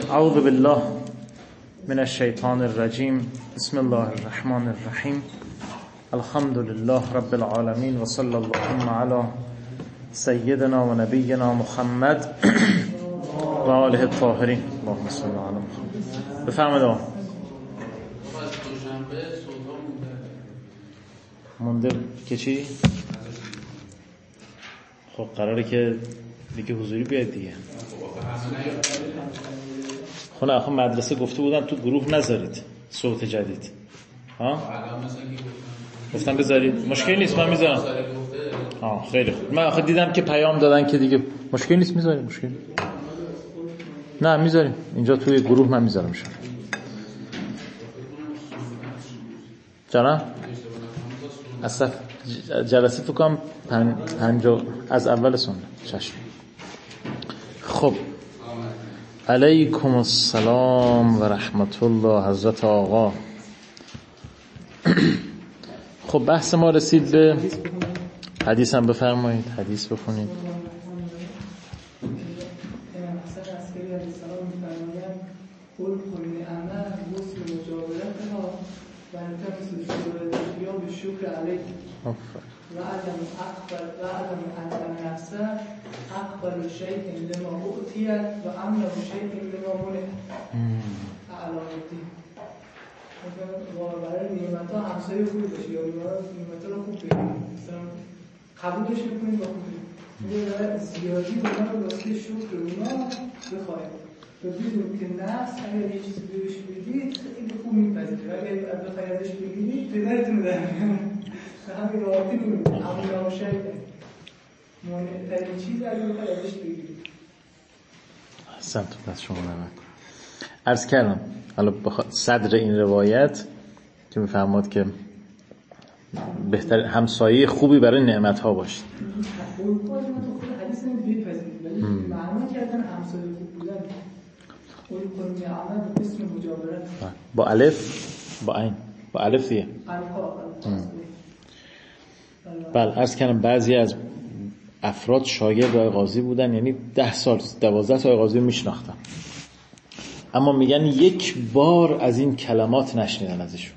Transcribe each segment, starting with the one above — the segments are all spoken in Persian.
اعوذ بالله من الشیطان الرجیم. بسم الله الرحمن الرحیم. الحمد لله رب العالمین و صلی الله علی سیدنا و نبینا محمد و آله الطاهرین. اللهم صل علی محمد. بفرمایید. مونده که چی؟ خب قراره که دیگه حضوری بیاد دیگه. خب نه، مدرسه گفته بودن تو گروه نذارید صوت جدید. ها؟ گفتم بذارید. مشکل نیست، من میذارم. خیلی خوب. من آخه دیدم که پیام دادن که دیگه مشکل نیست، میذاریم. مشکل نه، میذاریم اینجا توی گروه. من میذارم شما جانا اصلا جلسه فکر کنم 50 از اول سنت. چشم. خب علیکم السلام و رحمت الله حضرت آقا. خب بحث ما رسید به حدیث. هم بفرمایید حدیث بخونید. وعدم أن نفسه أقبل شيء لما أؤتيت وأمنع شيء لما منع على الدين. برای نعمت‌ها همسایه خوب باشی یا نعمت‌ها رو خوب بگیری، مثلا قبولش بکنید با خوبی. میگه زیادی بنا رو واسه شکر اونا بخواید و بدون که نفس اگر یه چیزی بهش بدید خیلی خوب میپذیره. اگر بخواید ازش بگیرید پدرتون در همین راحتی نمیده. همون نامشه مانع‌ترین چیز اگر بخواید ازش بگیرید. احسنت. پس شما نمید عرض کردم حالا صدر این روایت که میفرماد که بهتر همسایه خوبی برای نعمت ها باشید. حدیث نمیدید پذیرید ولی معنی کردن همسایه خوب بودن قول کنی عمل اسم مجاورت با الف با عین با الف دیگه. بله عرض کردم بعضی از افراد شاگرد آقای قاضی بودن، یعنی 10 سال 12 سال آقای قاضی میشناختن، اما میگن یک بار از این کلمات نشنیدن ازشون.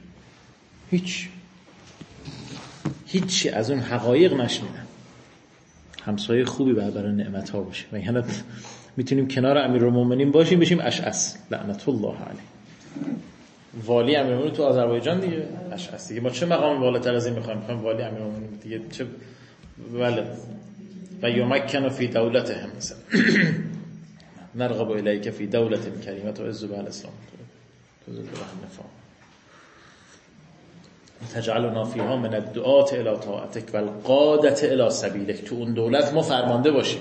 هیچی از اون حقایق نشنیدن. همسایه خوبی برای نعمت ها باشیم. یعنی میتونیم کنار امیرالمومنین باشیم بشیم اشعث لعنت الله علیه. والی امیرالمومنین تو آذربایجان دیگه اشعث دیگه. ما چه مقامی بالاتر از این میخوایم والی امیرالمومنین دیگه چه ولد و یمکن فی دولتهم مثلا نرغب الیک فی دولت کریمه و عز بالاسلام تو ذل النفاق تجعلنا فیها من الدعاة الی طاعتک و القادة الی سبیلک. تو اون دولت ما فرمانده باشیم.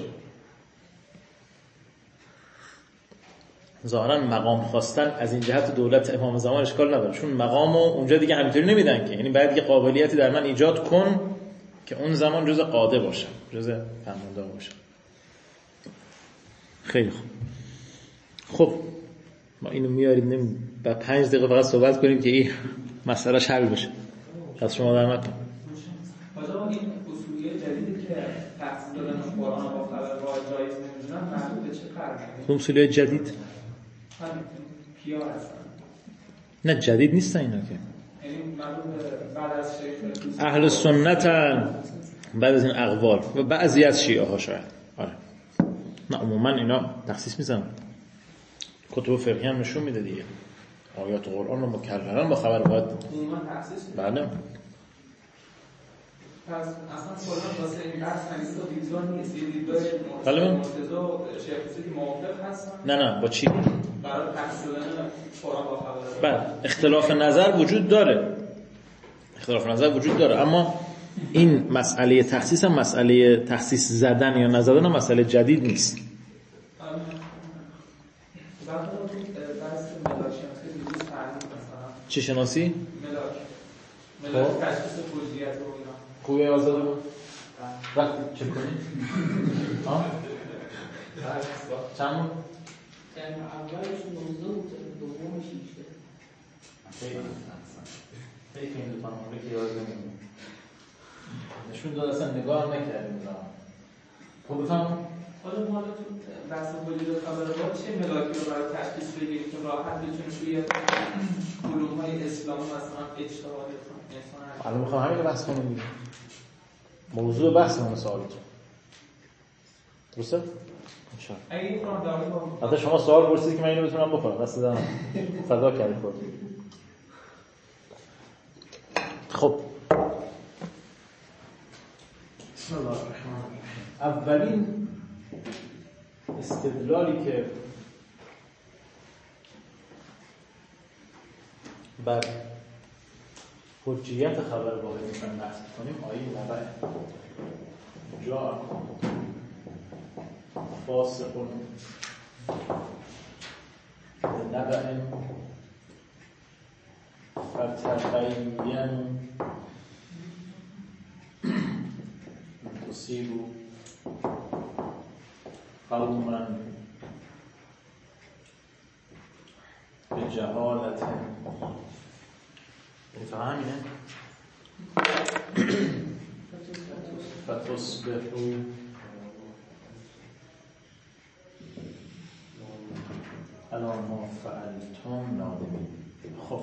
ظاهرا مقام خواستن از این جهت دولت امام زمان اشکال نداره، چون مقامو اونجا دیگه همینطوری نمیدن که، یعنی باید یه قابلیتی در من ایجاد کن که اون زمان جز قاده باشم، جز فرمانده باشم. خیلی خوب. خب ما اینو میاریم با 5 دقیقه فقط صحبت کنیم که این مسئلهش حل بشه. از شما در مکن. حالا این اصولیه جدیدی که تفسیر دادن قرآن با خبر واحد جایز نمیدونن مربوط به چه فرقی؟ اصولیه جدید؟ همین کیا هستن؟ نه جدید نیستن اینا که. یعنی مربوط به بعد از شیخ اهل سنت بعد از این اقوال و بعضی از شیعه ها شاید. آره. نه عموما اینا تخصیص میزنن. کتب فقهی هم نشون میده دیگه. آیات قرآن رو مکررن با خبر واحد. عموما تخصیص میده. بله. پس اصلا کلا واسه این بحث حدیث و دیدگاه نیست. دیدگاه مرتضی و شیخ حسینی موافق هستن؟ نه با چی؟ برای تخصیص دادن قرآن با خبر. بله اختلاف نظر وجود داره. اما این مسئله تخصیص هم مسئله تخصیص زدن یا نزدن هم مسئله جدید نیست. چه شناسی؟ ملاک تشخیص کلیت و اینا خوبه آزاده بود؟ وقتی چه کنی؟ چند بود؟ اولش 19 بود دومش 18. خیلی این دو تانمونه که یاد نمیم نشون داد اصلا نگاه هم نکردیم. خب بفهم حالا ما تو بحث وجود خبر با چه ملاکی رو برای تشخیص بگیریم که راحت بتونیم توی علوم‌های اسلامی مثلا اجتهاد انسان الان میخوام همین رو بحث کنیم دیگه. موضوع بحثمون سوالتون درسته؟ انشاءالله. اگه این راهنمایی با حتی شما سوال پرسیدید که من اینو بتونم بکنم دست دادم فدا کردید خودت. خب بسم الله الرحمن الرحیم. اولین استدلالی که بر حجیت خبر واحد می‌خوایم بحث کنیم آیه نبأ جاء فاسق بنبأ فتبین تصیبوا قوما بجهالة فهمینه فتصبحوا علی ما فعلتم نادمین. خب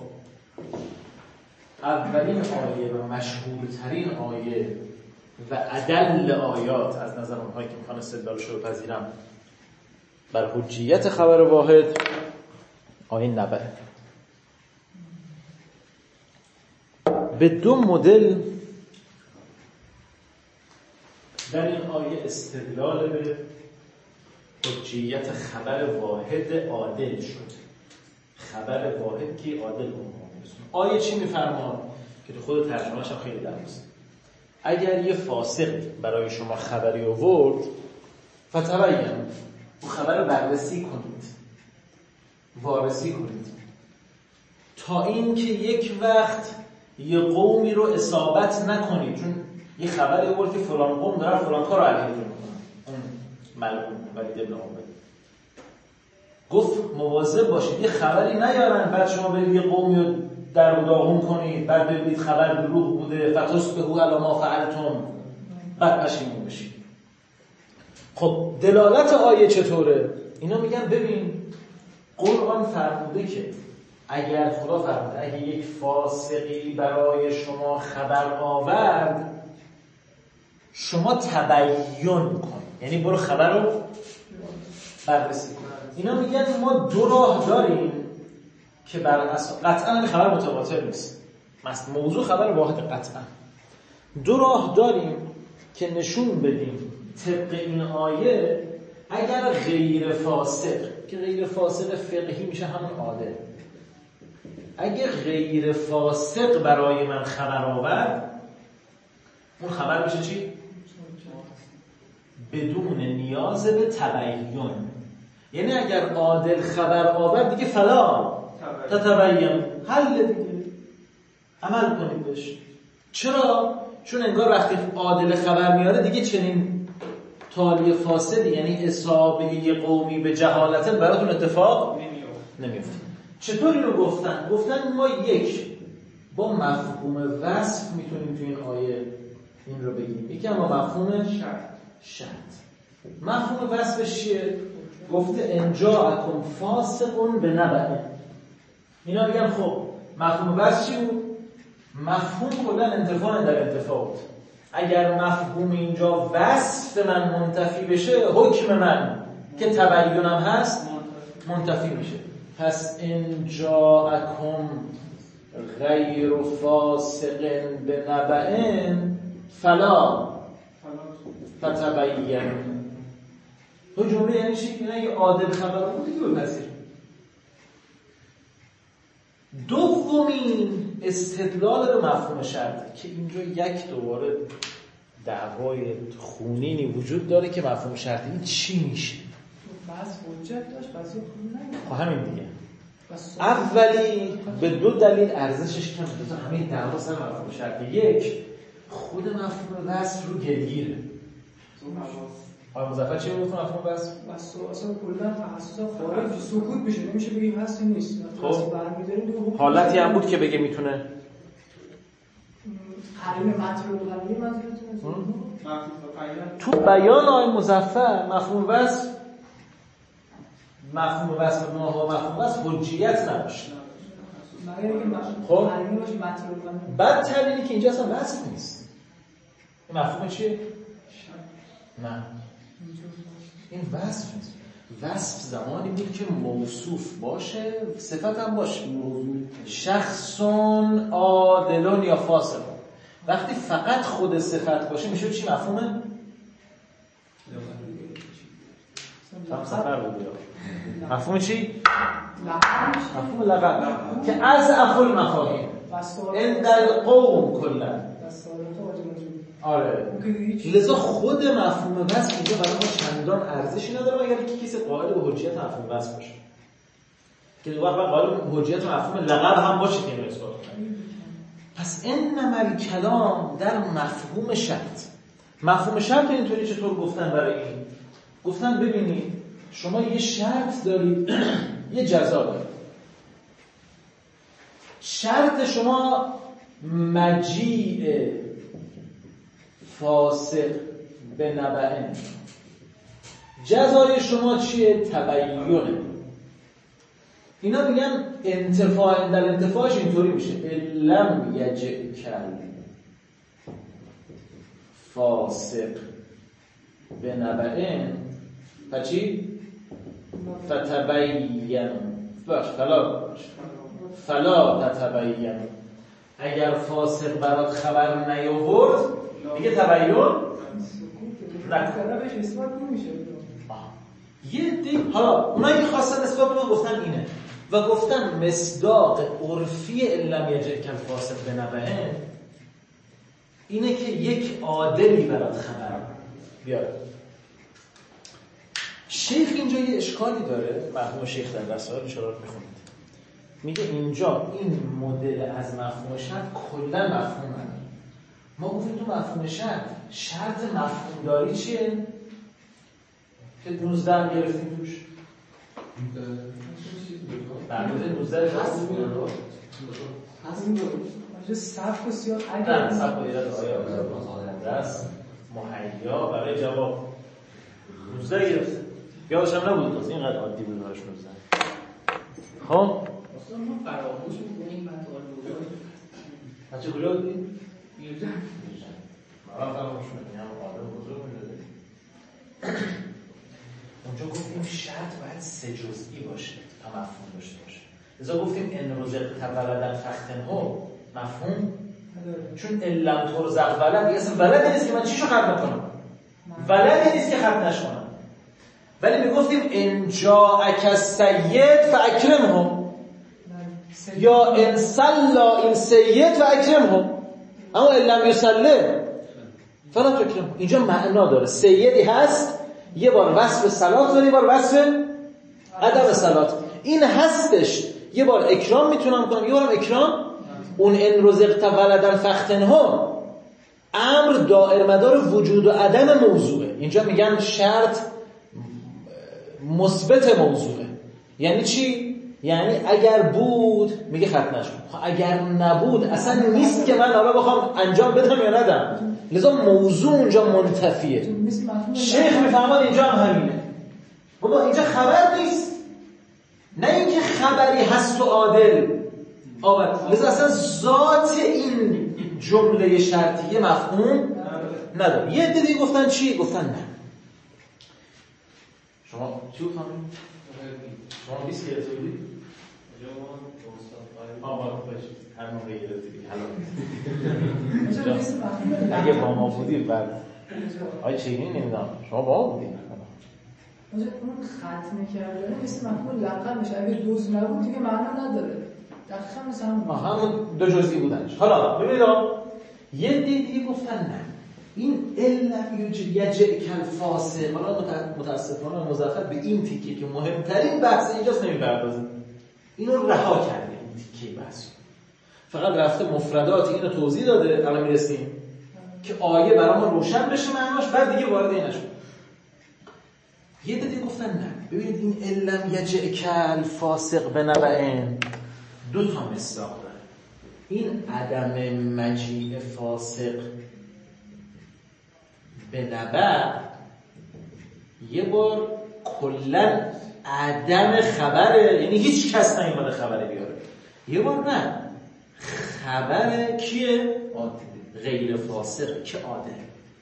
اولین آیه و مشهورترین آیه و ادل آیات از نظر اونهایی که میخوان استدلالش رو بپذیرن بر حجیت خبر واحد آیه نبأ. به دو مدل در این آیه استدلال به حجیت خبر واحد عادل شد. خبر واحد که عادل آیه چی میفرمان که تو خود ترجمه‌اش هم خیلی درست. اگر یه فاسق برای شما خبری آورد فتبین، اون خبر رو بررسی کنید، وارسی کنید، تا این که یک وقت یه قومی رو اصابت نکنید. چون یه خبری آورد که فلان قوم دارن فلان کار رو علیه میکنن، اون ملعون ولید ابن عقبه گفت مواظب باشید یه خبری نیارن بعد شما برید یه قومی رو در و داغون کنید، بعد ببینید خبر دروغ بوده فتصبحوا علی ما فعلتم، بعد پشیمون بشید. خب دلالت آیه چطوره؟ اینا میگن ببین قرآن فرموده که اگر خدا فرموده اگه یک فاسقی برای شما خبر آورد شما تبیین کن، یعنی برو خبر رو بررسی کن. اینا میگن ما دو راه داریم که بر اساس قطعا این خبر متواتر نیست، مثلا موضوع خبر واحد، قطعا دو راه داریم که نشون بدیم طبق این آیه اگر غیر فاسق، که غیر فاسق فقهی میشه همون عادل، اگر غیر فاسق برای من خبر آورد اون خبر میشه چی؟ بدون نیاز به تبیین. یعنی اگر عادل خبر آورد دیگه فلا تتبین، حل دیگه، عمل کنید بهش. چرا؟ چون انگار وقتی عادل خبر میاره دیگه چنین تالی فاسدی، یعنی اصابه یه قومی به جهالت براتون اتفاق نمیفته. چطور اینو گفتن؟ گفتن ما یک با مفهوم وصف میتونیم تو این آیه این رو بگیم، یکی اما مفهوم شرط. مفهوم وصفش چیه؟ گفته ان جاءکم فاسق بنبأ. اینا میگن خب مفهوم وصف چی بود؟ مفهوم کلا انتفاع در انتفاع بود. اگر مفهوم اینجا وصف من منتفی بشه حکم من که تبیینم هست منتفی میشه. پس ان جاءکم غیر فاسق بنبأ فلا فتبین. تو جمله یعنی چی؟ یعنی اگه عادل خبر بود دیگه بپذیر. دومین استدلال به مفهوم شرط که اینجا یک دوباره دعوای خونینی وجود داره که مفهوم شرط این چی میشه؟ بس حجت داشت بس خب همین دیگه. اولی به دو دلیل ارزشش کم شده. همین دعوا سر مفهوم شرط. یک، خود مفهوم وصف رو گلگیره. آقای مظفر چی میگه مفهوم وصف؟ وصف اصلا کلا تخصص خارج سکوت میشه، نمیشه بگی هست نیست. خب حالتی هم بود که بگه میتونه قرینه متن رو قرینه منظورتونه تو بیان آقای مظفر مفهوم وصف به ما مفهوم وصف حجیت نداشت. خب بعد تبیینی که اینجا اصلا وصف نیست. این مفهوم چیه؟ نه این وصف نیست. وصف زمانی بود که موصوف باشه صفت هم باشه. شخصون عادلون یا فاسق. وقتی فقط خود صفت باشه میشه چی مفهومه؟ مفهوم چی؟ مفهوم لقب که از افعال مفاهیم عند القوم کلا. آره لذا خود مفهوم وصف اینجا برای ما چندان ارزشی نداره مگر اینکه کسی قائل به حجیت مفهوم وصف باشه که دو وقت قائل به حجیت مفهوم لقب هم باشه که اینو اثبات کنه. پس انما الکلام در مفهوم شرط. مفهوم شرط اینطوری چطور گفتن برای این؟ گفتن ببینید شما یه شرط دارید یه جزا دارید. شرط شما مجیء فاسق به نبأ. جزای شما چیه؟ تبیینه. اینا میگن انتفاع در انتفاعش اینطوری میشه لم یجئ کل فاسق به نبأ فچی؟ فتبین باش فلا تتبین. اگر فاسق برات خبر نیاورد دیگه تبین طرفش اثبات نمیشه. یه دی حالا اونایی که خواستن اثبات کنن گفتن اینه و گفتن مصداق عرفی لم یجئ کل فاسق به نبأ اینه که یک عادلی برات خبر بیاره. شیخ اینجا یه اشکالی داره. مرحوم شیخ در رسائل اشارات میخونید میگه اینجا این مدل از مفهوم شرط کلا مفهوم نداره. ما گفتیم تو مفهوم شرط مفهوم داری چیه؟ که 19 هم گرفتیم توش در مورد 19 هست اینجا صف و سیاق اگر صف و ایراد آیا دست مهیا برای جواب 19 گرفت. یادش هم نبود اینقدر عادی بود براش 19. خب اصلا ما فراموش می‌کنیم مطالب بچه کجا بودیم؟ میرجم ما فراموش می‌کنیم آدم بزرگ می‌داده. اونجا گفتیم شرط باید سه جزئی باشه تا مفهوم داشته باشه. لذا گفتیم ان رزقت ولدا فاختنه مفهوم چون لم ترزق ولد دیگه اصلا ولد نیست که من چیشو ختم کنم. ولد نیست که ختم نشونم. ولی میگفتیم ان جاءک السید فاکرمه یا ان صلى این سید فاکرمه اما ان لم یصلی فلا تکرمه. اینجا معنا داره. سیدی هست یه بار وصف صلات داره یه بار وصف عدم صلات. این هستش یه بار اکرام میتونم کنم یه بارم اکرام. اون ان رزقت ولدا فاختنه امر دائر مدار وجود و عدم موضوعه. اینجا میگن شرط مثبت موضوعه. یعنی چی؟ یعنی اگر بود میگه ختم نشد. اگر نبود اصلا نیست که من حالا بخوام انجام بدم یا ندم. لذا موضوع اونجا منتفیه. شیخ میفهمد اینجا هم همینه. بابا اینجا خبر نیست نه اینکه خبری هست و عادل آورد. لذا اصلا ذات این جمله شرطیه مفهوم نداره. یه دیگه گفتن چی؟ گفتن نه. شما چی فهمید؟ شما 20 گرفته بودید؟ هر موقع گرفتید اگه با ما بودید بعد آی چیزی نمیدونم شما با ما بودید اون ختم کردن مثل مفهوم لقب میشه. اگه دوز نبود دیگه معنا نداره. دقیقاً مثل همون دو جزئی بودنش. حالا ببینید یه دیگه گفتن نه این علم یجئ کل فاسق. حالا متاسفانه مظفر به این تیکه که مهمترین بحث اینجاست نمیپردازه. اینو رها کرده این تیکه بحث. فقط رفته مفردات اینو توضیح داده. الان میرسیم که آیه برامون روشن بشه معناش بعد دیگه وارد این نشد. یه دیگه گفتن نه ببینید این علم یجئ کل فاسق به نبأ دو تا مصداق داره. این عدم مجیء فاسق به نبع یه بار کلن عدم خبره، یعنی هیچ کس نیومده خبره بیاره. یه بار نه، خبره کیه؟ غیر فاسق که عادل.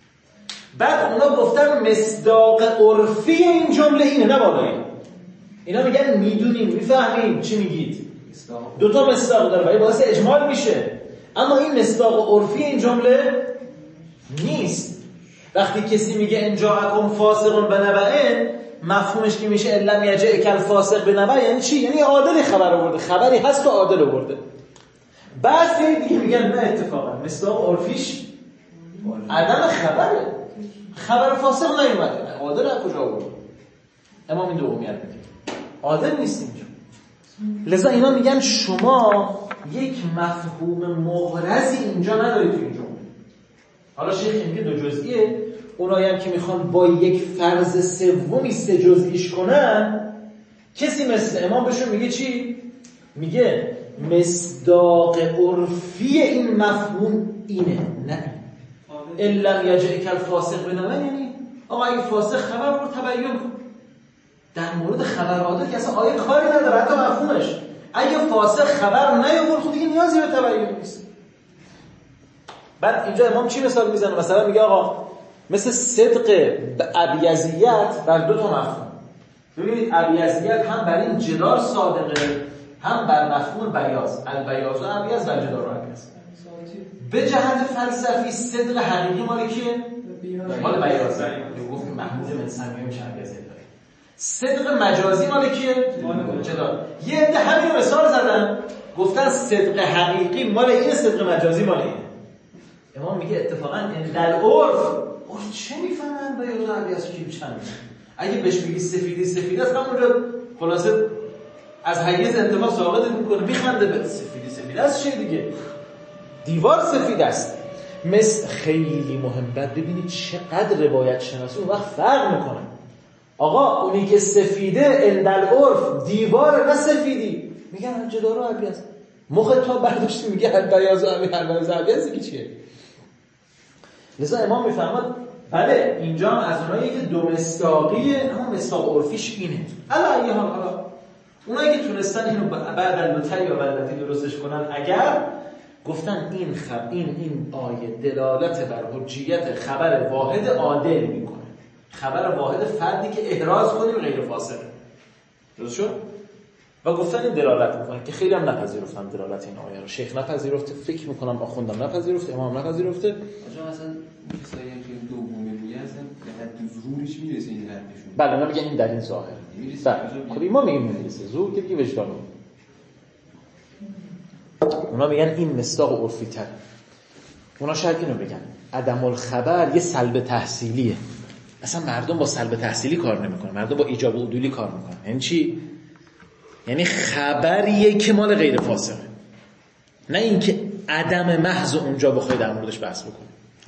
بعد اونا گفتن مصداق عرفی این جمله اینه، نه بالایی. اینا میگن میدونیم، میفهمیم چی میگید. دوتا مصداق داره ولی باعث اجمال میشه، اما این مصداق عرفی این جمله نیست. وقتی کسی میگه ان جاءکم فاسق بنبأ، مفهومش که میشه ان لم یجئک الفاسق بنبأ یعنی چی؟ یعنی عادل خبر آورده، خبری هست که عادل آورده. بعضی دیگه میگن نه، اتفاقا مصداق عرفیش عدم خبره، خبر فاسق نیومده، عادل از کجا آورده؟ امام این دومیت میگه عادل نیست اینجا. لذا اینا میگن شما یک مفهوم مغرضی اینجا ندارید تو این جمله. حالا شیخ میگه دو جزئیه، اونایی هم که میخوان با یک فرض سومی سه جزئیش کنن، کسی مثل امام بهشون میگه چی؟ میگه مصداق عرفی این مفهوم اینه، نه ان لم یجئک الفاسق بنبأ، یعنی آقا اگه فاسق خبر رو تبیین کن. در مورد خبر عادل که اصلا آیه کاری نداره، حتی مفهومش اگه فاسق خبر نیاورد خود دیگه نیازی به تبیین نیست. بعد اینجا امام چی مثال میزنه؟ مثلا میگه آقا مثل صدق ابیضیت بر دو تا مفهوم. ببینید ابیضیت هم بر این جدار صادقه، هم بر مفهوم بیاض، البیاض و ابیض و جدار و ابیض. به جهت فلسفی صدق حقیقی مال کیه؟ مال بیاض. گفت محمود من سمیه میشه ابیض. صدق مجازی مال کیه؟ جدار. یه عده همین مثال زدن، گفتن صدق حقیقی مال این، صدق مجازی مال این. امام میگه اتفاقا ان در عرف چه میفهمن بیاض و ابیض کی چند؟ اگه بهش بگی سفیدی است، همونجا خلاصه از حیز انتفاع ساقط میکنه، میخنده به سفیدی است. چه دیگه؟ دیوار سفید است. مثل خیلی مهم. بعد ببینید چقدر روایت شناسی اون وقت فرق میکنه. آقا اونی که سفیده اندل عرف دیوار، نه سفیدی، میگن جدار و ابیض. مخ تا برداشتی میگه البیاض و ابیض که چیه؟ لذا امام میفهمد بله اینجا از اونایی که دو مصداقیه، اما مصداق عرفیش اینه. علی حالا اونایی که تونستن اینو بعد البته یا بلدتی درستش کنن، اگر گفتن این آیه دلالت بر حجیت خبر واحد عادل میکنه، خبر واحد فردی که احراز کنیم غیر فاسق. درست شد؟ و گفتن این دلالت میکنه که خیلی هم نپذیرفتن دلالت این آیه رو. شیخ نپذیرفته، فکر میکنم آخوندم نپذیرفته، امام نپذیرفته. آجا مثلا کسایی که دومی میگه اصلا به حد زورش میرسه این حدشون. بله اونا میگن این در این ظاهر. بله خود امام میرسه زور که دیگه وجدان. اونا میگن این مصداق عرفی تر. اونا شاید اینو بگن عدم الخبر یه سلب تحصیلیه. اصلا مردم با سلب تحصیلی کار نمیکنن، مردم با ایجاب و عدولی کار میکنن. یعنی چی؟ یعنی خبریه که مال غیر فاسقه، نه اینکه عدم محض اونجا بخوای در موردش بحث بکنی.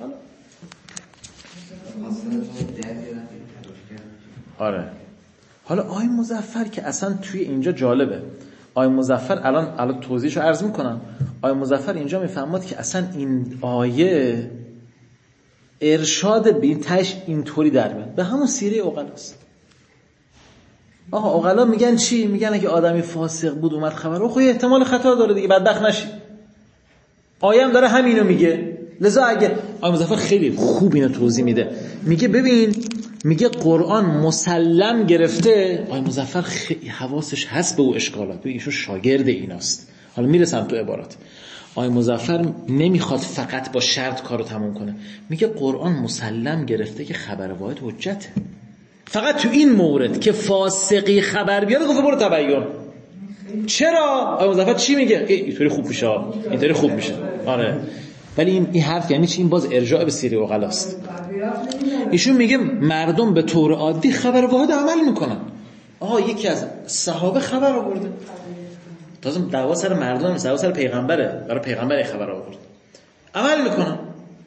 آره. حالا آیه مظفر که اصلا توی اینجا جالبه. آیه مظفر الان توضیحشو عرض میکنم. آیه مظفر اینجا میفهمد که اصلا این آیه ارشاد به این تش اینطوری در میاد، به همون سیره عقلاست. آقا عقلا میگن چی؟ میگن اگه آدمی فاسق بود اومد خبر رو، خب احتمال خطا داره دیگه، بدبخت نشی. آیه هم داره همینو میگه. لذا اگه آیه مظفر خیلی خوب اینو توضیح میده، میگه ببین، میگه قرآن مسلم گرفته. آیه مظفر خیلی حواسش هست به او اشکالات، به ایشون شاگرد ایناست. حالا میرسم تو عبارات. آیه مظفر نمیخواد فقط با شرط کارو تموم کنه، میگه قرآن مسلم گرفته که خبر واحد حجته. فقط تو این مورد که فاسقی خبر بیاره گفته برو تبیین. چرا؟ آیه مظفر چی میگه؟ اینطوری خوب میشه، اینطوری خوب میشه. آره. ولی این حرف یعنی چی؟ این باز ارجاع به سیره عقلاست. ایشون میگه مردم به طور عادی خبر واحد عمل میکنن. آها یکی از صحابه خبر آورده، تازه دعوا سر مردم نیست، دعوا سر پیغمبره، برای پیغمبر خبر آورد، عمل میکنن.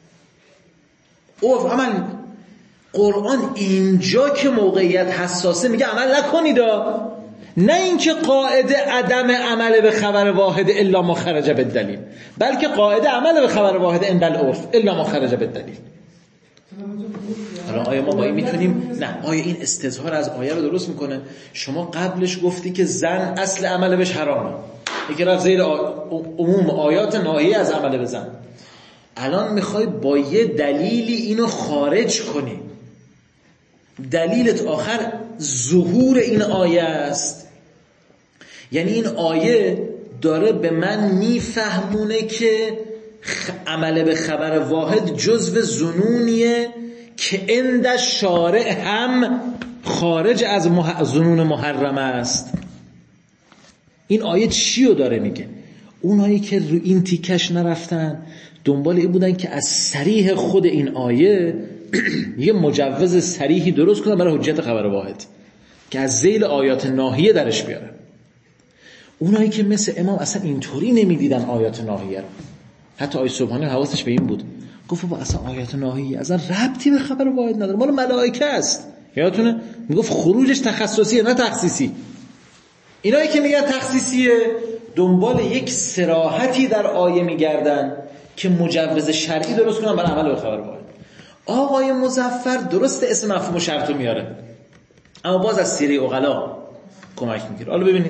عمل میکنن. قرآن اینجا که موقعیت حساسه میگه عمل نکنید، نه اینکه قاعده عدم عمل به خبر واحد الا ما خرج بالدلیل، بلکه قاعده عمل به خبر واحد عند العرف الا ما خرج بالدلیل. حالا آیا ما با این میتونیم؟ نه. آیا این استظهار از آیه رو درست میکنه؟ شما قبلش گفتی که زن اصل عمل بهش حرامه، یکی رفت زیر عموم آیات ناهیه از عمل به زن. الان میخوای با یه دلیلی اینو خارج کنی. دلیلت آخر ظهور این آیه است. یعنی این آیه داره به من میفهمونه که عمل به خبر واحد جزو ظنونیه که عند شارع هم خارج از ظنون محرم است. این آیه چی رو داره میگه؟ اونایی که رو این تیکش نرفتن دنبال این بودن که از صریح خود این آیه یه مجوز صریحی درست کنن برای حجیت خبر واحد که از ذیل آیات ناهیه درش بیارن. اونایی که مثل امام اصلا اینطوری نمیدیدن آیات ناهیه رو. حتی آیه سبحانی حواسش به این بود، گفت با اصلا آیات ناهیه اصلا ربطی به خبر واحد نداره، مال ملائکه است. یادتونه میگفت خروجش تخصصیه نه تخصیصی. اینایی که میگن تخصیصیه دنبال یک صراحتی در آیه میگردن که مجوز شرعی درست کنن برای عمل به خبر واحد. آقای مظفر درست اسم مفهوم و شرط رو میاره، اما باز از سیره عقلا کمک میگیره. حالا ببینید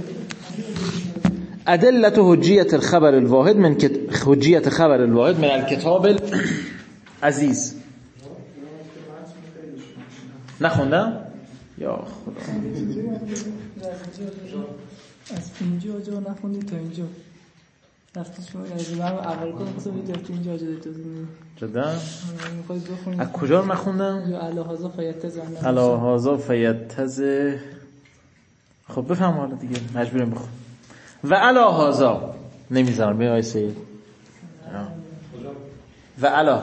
ادلت حجیت الخبر الواحد من حجیت خبر الواحد من الکتاب العزیز. نخوندم؟ یا خدا از اینجا جا نخوندی تا اینجا رفتی شما از اول کنم خواستم یه جا اینجا اجازه دادیم جدا؟ میخوایی بخونیم از کجا رو نخوندم؟ یا الهازا فیتز الهازا فیتز. خب بفهم حالا دیگه مجبوریم بخون. و الهازا نمیذارم به آیه سید و الا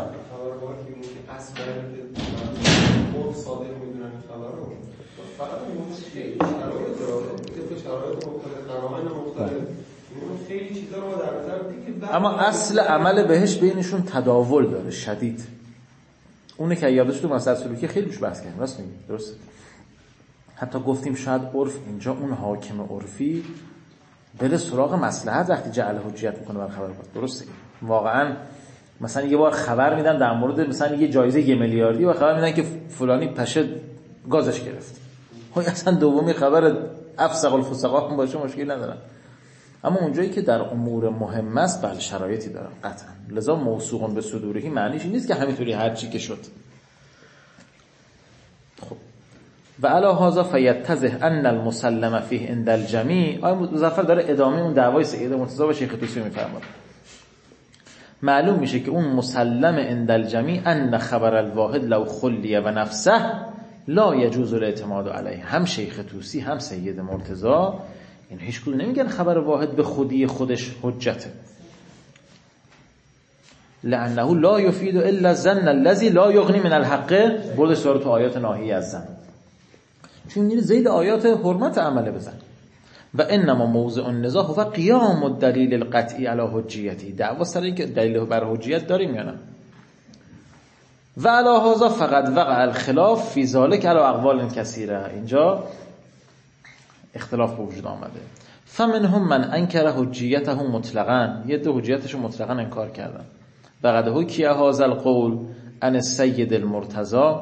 اما اصل عمل بهش بینشون تداول داره شدید. اونه که یادش تو مسائل سلوکی خیلی بهش بحث کردیم، راست میگی، درسته. حتی گفتیم شاید عرف اینجا اون حاکم عرفی بره سراغ مصلحت وقتی جعل حجیت میکنه بر خبر بود، درسته. واقعا مثلا یه بار خبر میدن در مورد مثلا یه جایزه 1 میلیاردی و خبر میدن که فلانی پشه گازش گرفت. اصلا دومی خبر افسق الفسقا هم باشه مشکل ندارن، اما اونجایی که در امور مهم است بله شرایطی دارن قطعا. لذا موثوق به صدورهی معنیش این نیست که همینطوری هر چی که شد. خب و علی هذا فیتضح ان المسلم فیه عند الجمیع. آقای مظفر داره ادامه اون دعوای سید مرتضی و شیخ طوسی میفرماد. معلوم میشه که اون مسلم عند الجمیع ان خبر الواحد لو خلی و نفسه لا یجوز الاعتماد علیه. هم شیخ طوسی هم سید مرتضی این هیچ کدوم نمیگن خبر واحد به خودی خودش حجته، لانه لا یفید الا الظن الذي لا یغنی من الحق. برد سوره تو آیات ناهیه از زن، چون میره زید آیات حرمت عمله بزن. و انما موضع النزاع هو قیام الدلیل القطعی علی حجیتی. دعوا سر این که دلیل بر حجیت داریم یا نه. و علی هذا فقط وقع الخلاف فی ذلک علی اقوال کثیره. اینجا اختلاف به وجود آمده. فمنهم من انکر حجیته مطلقاً. یه دو حجیتشو مطلقاً انکار کردن. و قد حکی هذا القول عن السید المرتضی.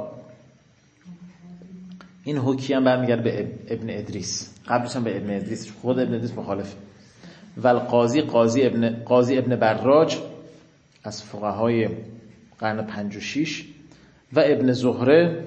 این حکی هم برمیگرده به ابن ادریس، قبلش هم به ابن ادریس، خود ابن ادریس مخالف. و قاضی ابن براج از فقهای قرن 5 و 6 و ابن زهره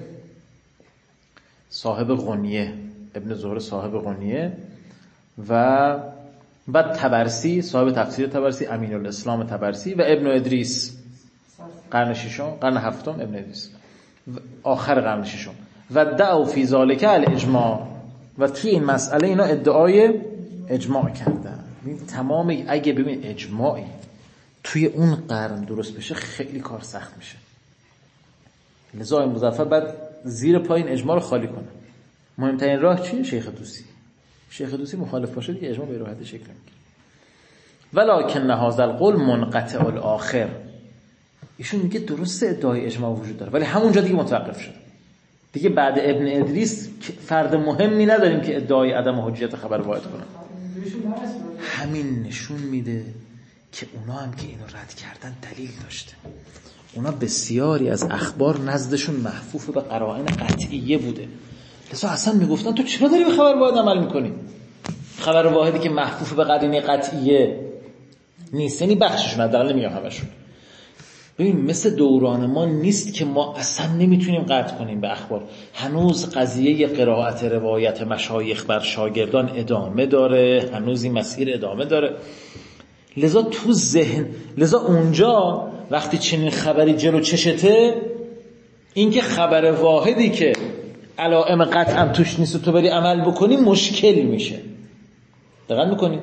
صاحب غنیه، ابن زهره صاحب غنیه و بعد طبرسی صاحب تفسیر طبرسی، امین الاسلام طبرسی و ابن ادریس قرن 6 قرن 7 ابن ادریس آخر قرن 6 و دعوا فی ذلک الاجماع. و توی این مسئله اینا ادعای اجماع کردن. تمام اگه ببین اجماعی توی اون قرن درست بشه خیلی کار سخت میشه. لذا مظفر بعد زیر پایین اجماع رو خالی کنه. مهمترین راه چیه؟ شیخ طوسی. شیخ طوسی مخالف باشه دیگه اجماع به راحتی شکل نمیگیره. ولکن هذا القول منقطع الاخر. ایشون میگه درسته ادعای اجماع وجود داره ولی همونجا دیگه متوقف شد. دیگه بعد ابن ادریس فرد مهمی نداریم که ادعای عدم حجیت خبر واحد کنه. همین نشون میده که اونا هم که اینو رد کردن دلیل داشته. اونا بسیاری از اخبار نزدشون محفوف به قرائن قطعیه بوده، لذا اصلا میگفتن تو چرا داری به خبر واحد عمل میکنی؟ خبر واحدی که محفوف به قرینه قطعیه نیست، یعنی بخششون، حداقل نمیگم همشون. ببین مثل دوران ما نیست که ما اصلا نمیتونیم قطع کنیم به اخبار. هنوز قضیه قرائت روایت مشایخ بر شاگردان ادامه داره، هنوز این مسیر ادامه داره. لذا تو ذهن، لذا اونجا وقتی چنین خبری جلو چشته، این که خبر واحدی که علائم قطعا توش نیست و تو بری عمل بکنی مشکل میشه. دقت میکنی؟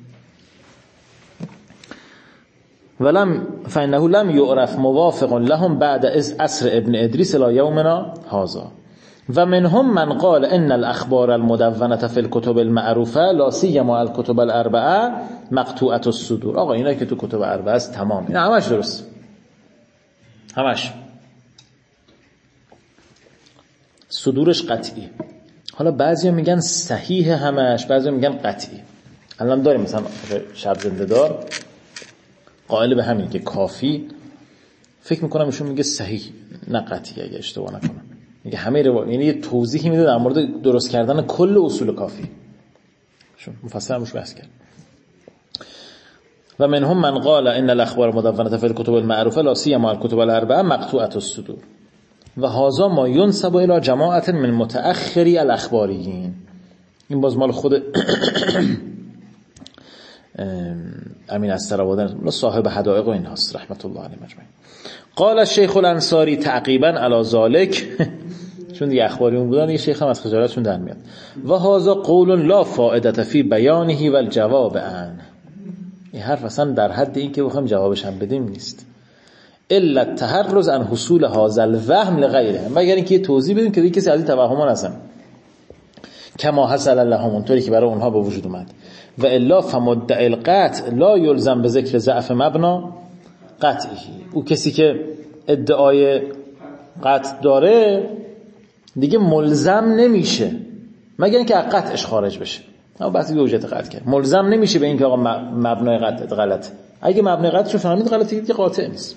ولم فإنه لم يعرف موافق لهم بعد عصر ابن ادریس الى یومنا هذا و منهم من قال ان الاخبار المدونة في الكتب المعروفه لا سيما الكتب الاربعه مقطوعه الصدور. آقا اینا که تو کتب اربعه است تمام، اینا همش درست، همش صدورش قطعی. حالا بعضیا میگن صحیح همش، بعضیا میگن قطعی. الان داریم مثلا شب زنده دار قائل به همین که کافی، فکر میکنم ایشون میگه صحیح نه قطعی اگه اشتباه نکنم، میگه همه یعنی یه توضیحی میده در مورد درست کردن کل اصول کافی، شون مفصل همش بحث کرد. و منهم من قال ان الاخبار مدونة في الكتب المعروفه لا سيما الكتب الاربعه مقطوعه الصدور و هذا ما ينسب الى جماعه من متأخری الاخباریین. این باز مال خود امین استرابادی صاحب حدائق و این هست رحمت الله علیه مجمعین. قال الشیخ الانصاری تعقیبا علی ذلک چون دیگه اخباریون بودن یه شیخ هم از خجالتشون در میاد. و هذا قول لا فائده فی بیانه و الجواب عنه. این حرف اصلا در حد این که بخوام جوابش هم بدیم نیست. الا التحرز عن حصول هذا الوهم لغیره، مگر اینکه توضیح بدیم که کسی از این توهمات نزنه کما حصل لهم، اونطوری که برای اونها به وجود اومد. و الا فمدعی القطع لا یلزم به ذکر ضعف مبنا قطعی. او کسی که ادعای قطع داره دیگه ملزم نمیشه مگر اینکه از قطعش خارج بشه. اما بحثی به حجت قطع کرد، ملزم نمیشه به اینکه آقا مبنای قطع غلط. اگه مبنای قطعشو فهمید غلطه دیگه قاطع نیست.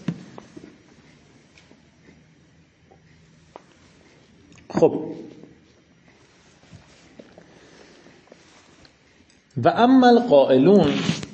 خب و اما القائلون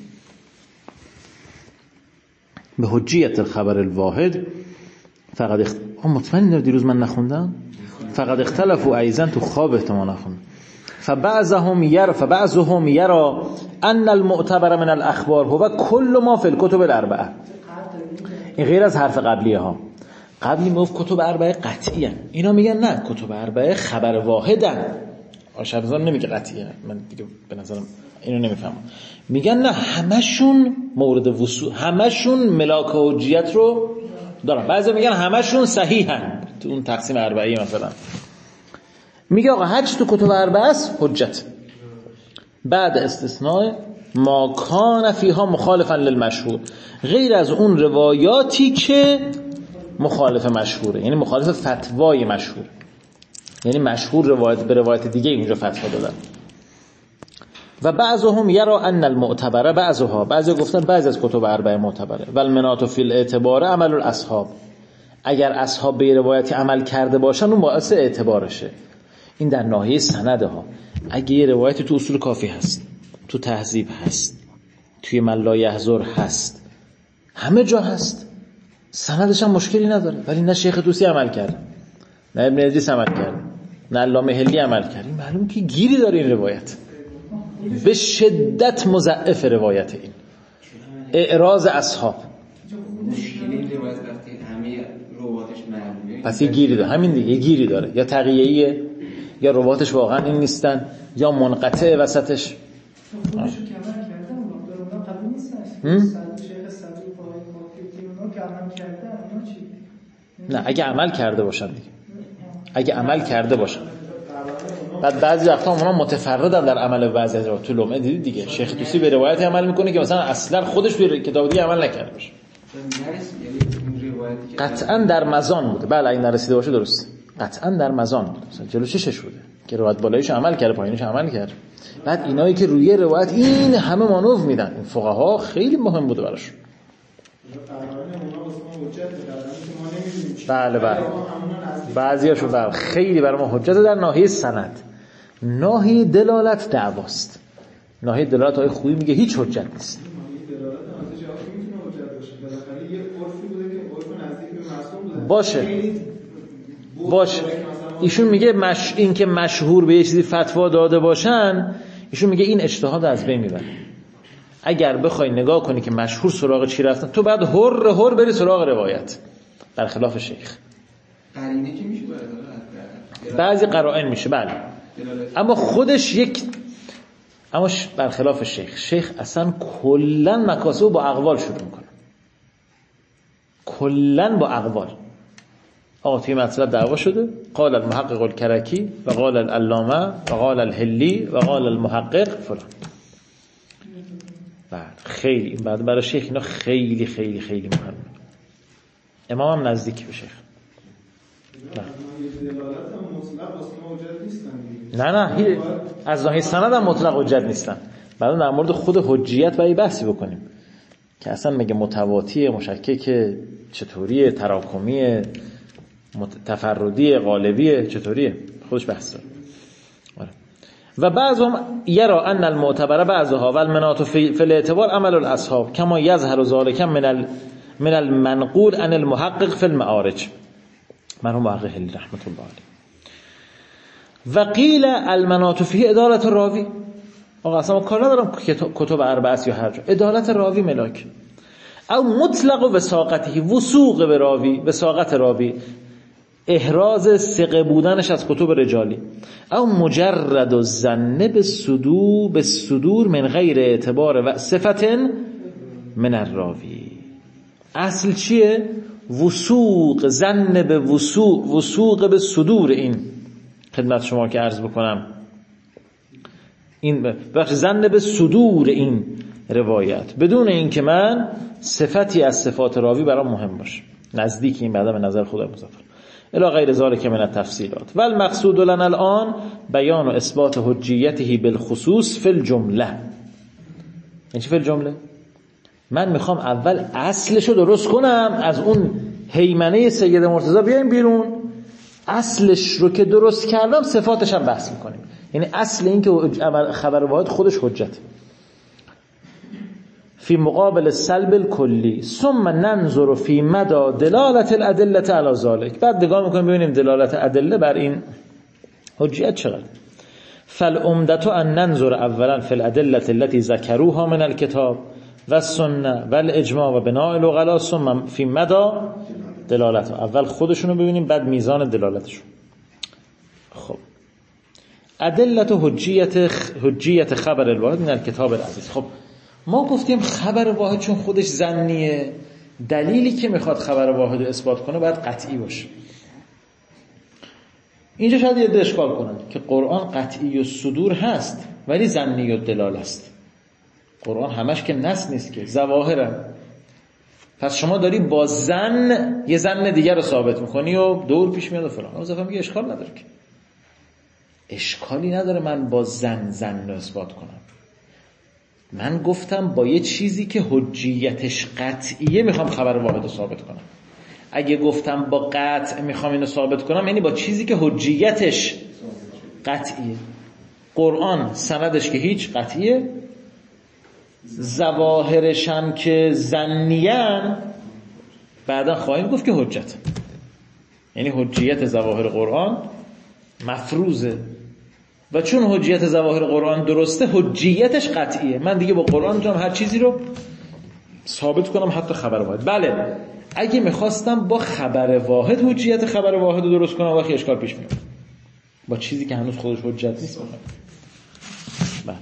به حجیت الخبر الواحد فقط مطمئن دیروز من نخوندم فقط اختلفوا ایضا تو خواب احتمال نخوندم. فبعضهم یرى ان المعتبر من الاخبار هو كل ما في الكتب الاربعه. این غیر از حرف قبلیه ها. قبلی میگفت کتب اربعه قطعی ان، اینا میگن نه کتب اربعه خبر واحدن. آشرزان نمیگه قطعیه، من دیگه به نظرم اینو نمیفهمم. میگن نه همشون مورد وصول، همشون ملاک حجیت رو دارن. بعضی میگن همشون صحیحن، تو اون تقسیم اربعی مثلا میگه آقا هر چی تو کتب اربعه است حجت، بعد استثناء ما کان فیها مخالفا للمشهور، غیر از اون روایاتی که مخالف مشهوره، یعنی مخالف فتوای مشهور، یعنی مشهور روایت به روایت دیگه اینجا فتوا دادن. و بعضهم یرا ان المعتبره بعضها، بعضی گفتن بعضی از کتب اربعه معتبره. و المناط فی الاعتبار عمل الاصحاب، اگر اصحاب به روایتی عمل کرده باشن اون باعث اعتبارشه. این در ناحیه سنده ها. اگه یه روایتی تو اصول کافی هست، تو تهذیب هست، توی من لا یحضر هست، همه جا هست، سندش هم مشکلی نداره، ولی نه شیخ طوسی عمل کرد، نه ابن ادریس عمل کرد، نه علامه هلی عمل کرد، این معلومه که گیری داره این روایت، به شدت مضعف روایت این، اعراض اصحاب. مشکلی این روایت وقتی همه رواتش معلومه پس یه گیری داره، همین دیگه یه گیری داره، یا تقییه‌ایه یا رواتش واقعا این نیستن یا منقطع وسطش. خودشو کمر کردن اونا قبول نیستن. شیخ صدوق پای کافی اونا که عمل کردن اونا چی؟ نه اگه عمل کرده باشن دیگه، اگه عمل کرده باشن. بعد بعضی وقتا اونا متفردن در عمل بعضی از تو لمعه دیدید دیگه، شیخ طوسی به روایتی عمل میکنه که مثلا اصلا خودش به کتاب دیگه عمل نکرده باشه. قطعا در مزان بوده. بله این نرسیده باشه درست، قطعا در مزان بوده، مثلا جلو چشش بوده، که روایت بالایش عمل کرده پایینش عمل کرد. بعد اینایی که روی روایت این همه مانور میدن، این فقها خیلی مهم بوده براشون. بله بعضیاشون بله خیلی برای ما حجت در ناحیه سند. ناحیه دلالت دعواست. ناحیه دلالت های خوبی میگه هیچ حجت نیست. باشه ایشون میگه این که مشهور به یه چیزی فتوا داده باشن، ایشون میگه این اجتهاد از بین میبره. اگر بخوای نگاه کنی که مشهور سراغ چی رفتن، تو بعد هر بری سراغ روایت، برخلاف شیخ. قرینه که میشه بعضی قرائن میشه بله، اما خودش اما برخلاف شیخ اصلا کلا مکاسب با اقوال شروع میکنه، کلا با اقوال. آقا توی مطلب دعوا شده، قال المحقق الکرکی و قال العلامه و قال الحلی و قال المحقق فلان. بعد خیلی این بعد برای شیخ اینا خیلی خیلی خیلی مهمه. امام هم نزدیک به شیخ. نه از ناحیه سند هم مطلق حجت نیستن. بعد در مورد خود حجیت باید بحثی بکنیم که اصلا مگه متواتیه، مشکک، چطوریه، تراکمیه، تفردی، غالبیه، چطوریه، خودش بحث داره. و بعضهم یرا ان المعتبر بعضها و المناط فی الاعتبار عمل الاصحاب کما یظهر ذلك من المنقول عن المحقق فی المعارج. مرحوم محقق حلی رحمت الله علیه. و قیل المناط فی عدالت راوی. آقا اصلا کار ندارم کتب اربعه یا هر جا، عدالت راوی ملاک او مطلق وثاقته، وثوق به راوی، وثاقت راوی، احراز ثقه بودنش از کتب رجالی، او مجرد الظن بالصدور من غیر اعتبار و صفت من الراوی. اصل چیه؟ وثوق، ظن به وثوق به صدور. این خدمت شما که عرض بکنم این بخش ظن به صدور این روایت، بدون اینکه من صفتی از صفات راوی برام مهم باشه، نزدیک این بعدا به نظر خدا مظفر الی غیر ذلک من التفصیلات. و المقصود لنا الان بیان و اثبات حجیته بالخصوص فی الجمله. این چی فی الجمله؟ من میخوام اول اصلشو درست کنم، از اون هیمنه سید مرتضی بیایم بیرون، اصلش رو که درست کردم صفاتش هم بحث میکنیم. یعنی اصل این که خبر واحد خودش حجت فی مقابل السلب الکلی، ثم ننظر فی مدى دلالت الادله علی ذلك. بعد نگاه میکنیم ببینیم دلالت ادله بر این حجیت چقدر. فالعمدة ان ننظر اولا فی الادله التي ذکروها من الكتاب و السنه و الاجماع و بناء العقلاء، ثم فی مدى دلالت. اول خودشونو ببینیم بعد میزان دلالتشون. خب ادله حجیت خبر الواحد من الکتاب العزیز. خب ما گفتیم خبر واحد چون خودش ظنیه، دلیلی که میخواد خبر واحد رو اثبات کنه باید قطعی باشه. اینجا شاید یه اشکال کنن که قرآن قطعی و صدور هست ولی ظنی و دلال است. قرآن همش که نص نیست که، ظواهره. پس شما داری با ظن یه ظن دیگر رو ثابت میکنی و دور پیش میاد و فلان. اون میگه اشکال نداره که، اشکالی نداره من با ظن رو اثبات کنم. من گفتم با یه چیزی که حجیتش قطعیه میخوام خبر واحد رو ثابت کنم. اگه گفتم با قطع میخوام اینو ثابت کنم یعنی با چیزی که حجیتش قطعیه. قرآن سندش که هیچ قطعیه، ظواهرش هم که ظنیان بعدا خواهیم گفت که حجت. یعنی حجیت ظواهر قرآن مفروضه و چون حجیت ظواهر قرآن درسته حجیتش قطعیه. من دیگه با قرآن میتونم هر چیزی رو ثابت کنم، حتی خبر واحد. بله اگه میخواستم با خبر واحد حجیت خبر واحد رو درست کنم وقتی اشکال پیش میاد با چیزی که هنوز خودش حجت نیست. بله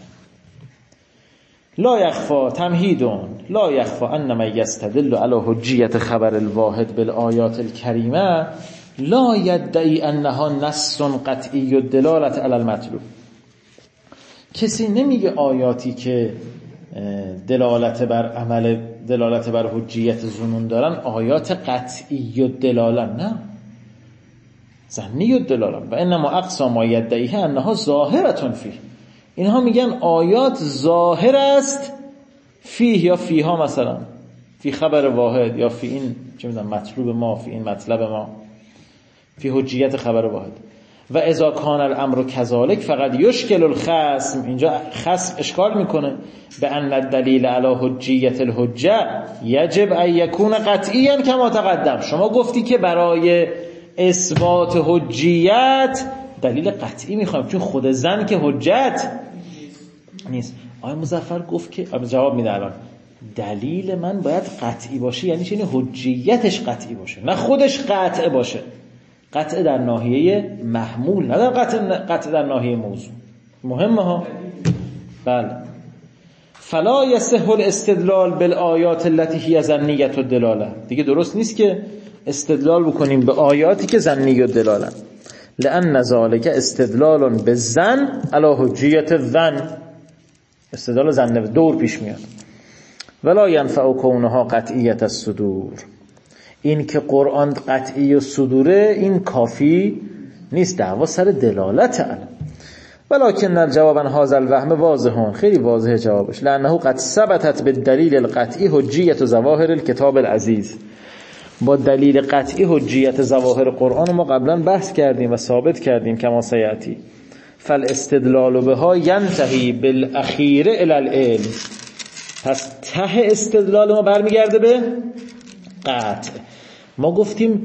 لا یخفا تمهیدون لا یخفا انما یستدل علی حجیت خبر الواحد بالآیات الکریمه لا یدعی انها نص قطعی الدلالت علی المطلوب. کسی نمیگه آیاتی که دلالت بر عمل، دلالت بر حجیت ظنون دارن آیات قطعی الدلاله. نه، ظنی الدلاله و انما اقصا ما یدعیه انها ظاهرة فیه. اینها میگن آیات ظاهر است فیه، یا فیها مثلا فی خبر واحد، یا فی این چه میدونم مطلوب ما، فی این مطلب ما، فی حجیت خبر واحد. و اذا کان الامر کذالک فقط یشکل الخصم، اینجا خصم اشکال میکنه به ان الدلیل علی حجیت الحجه یجب ان یکون قطعیا کما تقدم. شما گفتی که برای اثبات حجیت دلیل قطعی میخوایم، چون خود زن که حجت نیست. آقای مظفر گفت که جواب میده الان دلیل من باید قطعی باشه، یعنی چه؟ حجیتش قطعی باشه، نه خودش قطع باشه. قطع در ناحیه محمول، نه در قطع در ناحیه موضوع. مهمه ها. بله. فلا یصح الاستدلال بالآیات التي هي ظنیة الدلاله. دیگه درست نیست که استدلال بکنیم به آیاتی که ظنی الدلاله، لأن ذلك استدلال بالظن علی حجیت الظن. استدلال ظن دور پیش میاد. ولا ينفع كونها قطعیة الصدور. این که قرآن قطعی و صدوره این کافی نیست، دعوا سر دلالت علم. ولكن الجواب عن هذا الوهم واضح، خیلی واضحه جوابش، لانه قد ثبتت بالدلیل القطعی حجیت ظواهر الكتاب العزیز. با دلیل قطعی حجیت ظواهر قرآن ما قبلا بحث کردیم و ثابت کردیم کما سیاتی. فالاستدلال بها ینتهی بالاخیر الی العلم. پس ته استدلال ما برمیگرده به قطع. ما گفتیم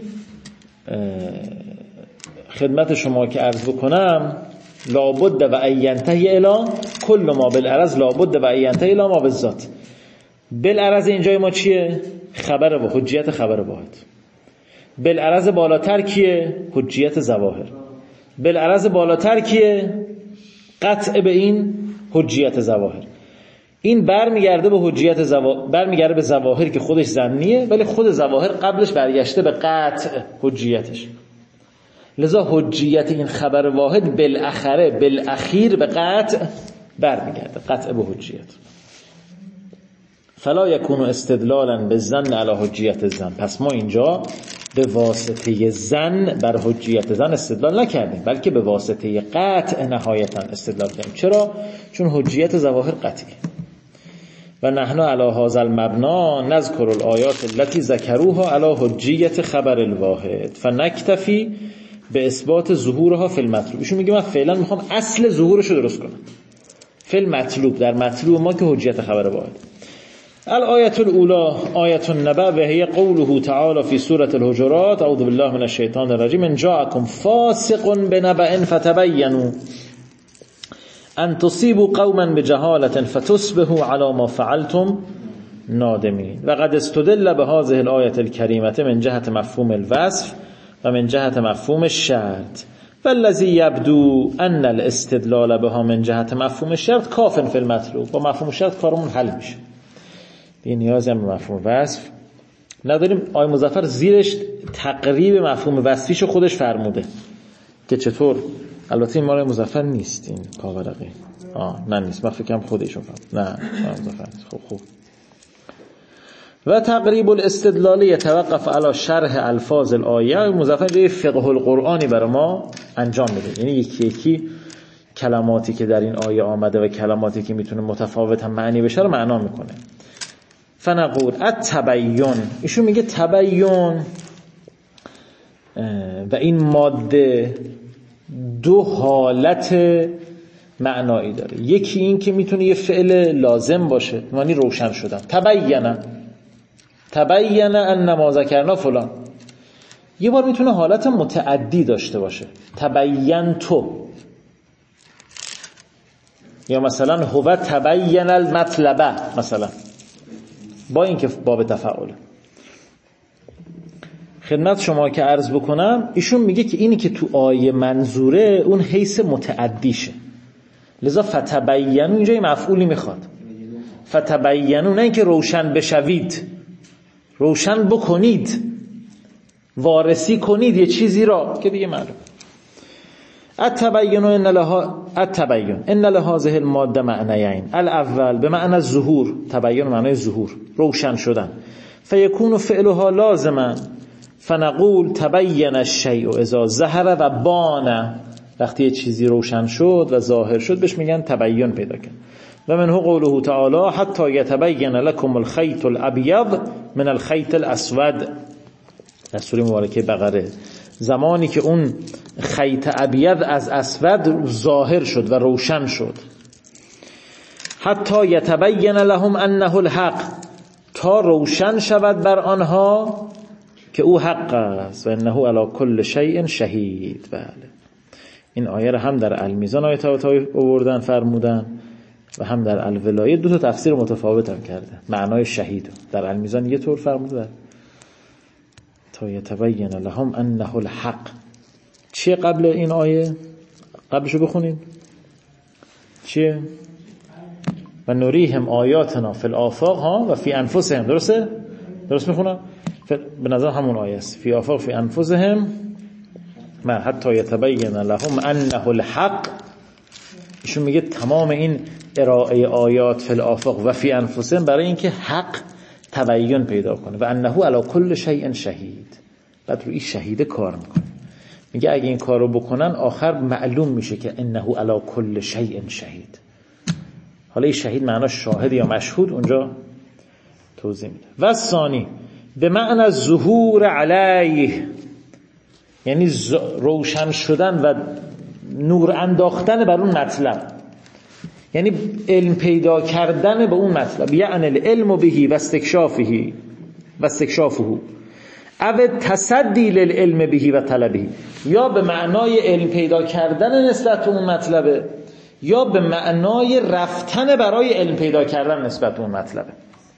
خدمت شما که عرض بکنم لابد و اینتهی الی کل ما بالعرض لابد و اینتهی الی ما بالذات. بالعرض اینجای ما چیه؟ خبر و حجیت خبر واحد. بالعرض بالاتر کیه؟ حجیت ظواهر. بالعرض بالاتر کیه؟ قطع به این حجیت ظواهر. این برمیگرده به حجیت برمیگرده به ظواهر که خودش ظنیه، ولی خود ظواهر قبلش برگشته به قطع حجیتش. لذا حجیت این خبر واحد بالاخیر به قطع برمیگرده، قطع به حجیت. فلا یکون استدلالا بالظن علی حجیت الظن. پس ما اینجا به واسطه ظن بر حجیت ظن استدلال نکردیم، بلکه به واسطه قطع نهایتا استدلال کردیم. چرا؟ چون حجیت ظواهر قطعی. و نحن علی هذا المبنا نذكر الآیات التي ذكروها علی حجیت خبر الواحد فنکتفی به اثبات ظهورها فی المطلوب. ایشون میگه من فعلا میخوام اصل ظهورش رو درست کنم فی المطلوب، در مطلوب ما که حجیت خبر واحد. الآیة الأولى آیة النبأ و هي قوله تعالی فی سورة الحجرات اعوذ بالله من الشیطان الرجیم ان جاءكم فاسق بنبأ فتبینوا ان تصيبوا قوما بجهالة فتصبحوا على ما فعلتم نادمین. و قد استدل بهذه الآية الكريمة من جهة مفهوم الوصف و من جهة مفهوم الشرط، والذي يبدو ان الاستدلال بها من جهة مفهوم الشرط کاف فی المطلوب. با مفهوم الشرط کارمون حل میشه، این نیازی هم به مفهوم وصف نداریم. آقای مظفر زیرش تقریب مفهوم وصفیشو خودش فرموده که چطور. البته این مال مظفر نیست، این کاورقی نه نیست، من فکرم خودشون فرمود. نه مظفر نیست. خوب. و تقریب الاستدلال یتوقف علی شرح الفاظ الآیه. مظفر یه فقه القرآنی برای ما انجام میده، یعنی یکی یکی کلماتی که در این آیه آمده و کلماتی که میتونه متفاوت هم معنی بشه رو معنا میکنه. فنقول التبیین، ایشون میگه تبیین و این ماده دو حالت معنایی داره. یکی این که میتونه یه فعل لازم باشه، معنی روشن شدن، تبین ان ما ذکرنا فلان. یه بار میتونه حالت متعدی داشته باشه، تبین تو، یا مثلا هو تبین المطلبه مثلا، با اینکه باب تفاعل. خدمت شما که عرض بکنم ایشون میگه که اینی که تو آیه منظوره اون حیث متعدیشه، لذا فتبینو اینجا یه مفعولی میخواد. فتبینو نه اینکه روشن بشوید، روشن بکنید، وارسی کنید یه چیزی را که دیگه معلوم. التبین ان لهذه الماده معنیین. الاول به معنی ظهور، تبین معنی ظهور، روشن شدن. فیکون فعلها لازما فنقول تبین الشیء اذا ظهر و بان، وقتی یه چیزی روشن شد و ظاهر شد بهش میگن تبین پیدا کرد. و منه قوله تعالی حتی یتبین لکم الخیط الابیض من الخیط الاسود، در سوره مبارکه بقره، زمانی که اون خیط ابیض از اسود ظاهر شد و روشن شد. حتی یتبین لهم انه الحق، تا روشن شود بر آنها که او حق است. و انه علی کل شیء شهید. بله این آیه رو هم در المیزان آیه طباطبایی آوردن فرمودن و هم در الولایه، دو تا تفسیر متفاوت هم کردن معنای شهید. در المیزان یه طور فرموده تا یتبین لهم انه الحق. چیه قبل این آیه؟ قبلشو بخونیم چیه؟ و نوریهم آیاتنا فی الآفاق ها و فی انفسهم. درسته؟ درست میخونم؟ به نظر همون آیه است. فی آفاق فی انفسهم ما حتی یتبین لهم انه الحق. ایشون میگه تمام این ارائه آیات فی الآفاق و فی انفسهم برای اینکه حق تبین پیدا کنه. و انه علی کل شیء شهید. بعد روی شهیده کار میکنه. میگه اگه این کارو بکنن آخر معلوم میشه که انه علی کل شیء شهید. حالا این شهید معناش شاهد یا مشهود اونجا توضیح میده. و ثانی به معنی ظهور علیه، یعنی روشن شدن و نور انداختن بر اون مطلب، یعنی علم پیدا کردن به اون مطلب. یعنی العلم بهی و استکشافه او تصدی للعلم بهی و طلبه، یا به معنای علم پیدا کردن نسبت به اون مطلبه، یا به معنای رفتن برای علم پیدا کردن نسبت به اون مطلبه.